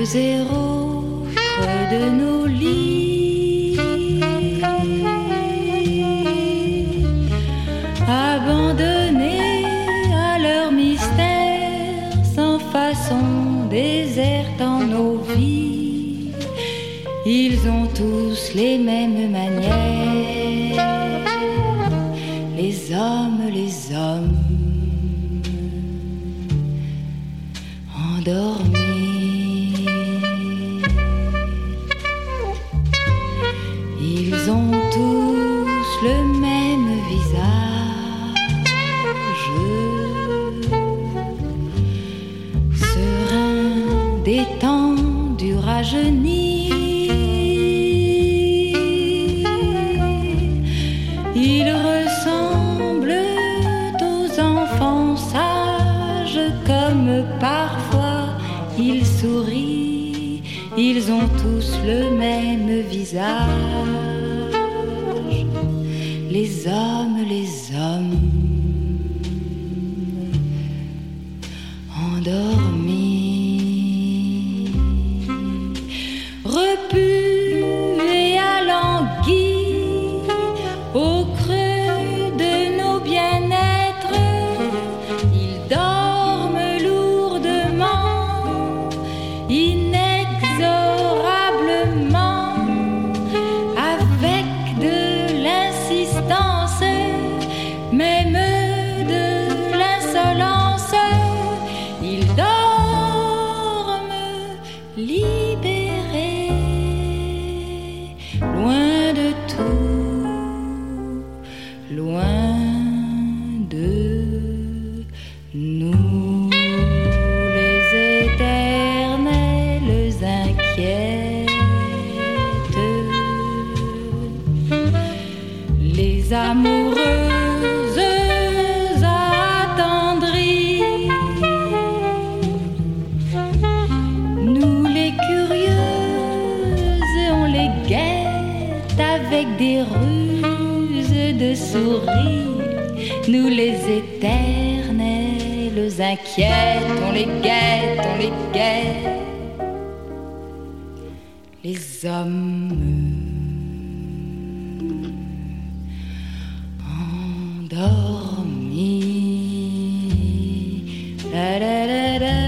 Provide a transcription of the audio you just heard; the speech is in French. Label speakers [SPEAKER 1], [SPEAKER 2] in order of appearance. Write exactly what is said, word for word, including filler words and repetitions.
[SPEAKER 1] zéro creux de nos lits, abandonnés à leur mystère, sans façon, déserts dans nos vies. Ils ont tous les mêmes manières, les hommes, les hommes endormis. Ils ont tous le même visage, serein, détendu, rajeuni. Ils ressemblent aux enfants sages, comme parfois ils sourient. Ils ont tous le même visage, les hommes, les hommes endormis, repus et alanguis au creux de nos bien-être. Ils dorment lourdement, inexorablement, avec de l'insistance, même de l'insolence. Ils dorment libérés, loin de tout, loin de nous, les éternels inquiètes, les amoureuses attendries, nous les curieuses, on les guette avec des ruses de souris. Nous les éternels inquiètes, on les guette, on les guette. Les hommes endormis. La, la, la, la.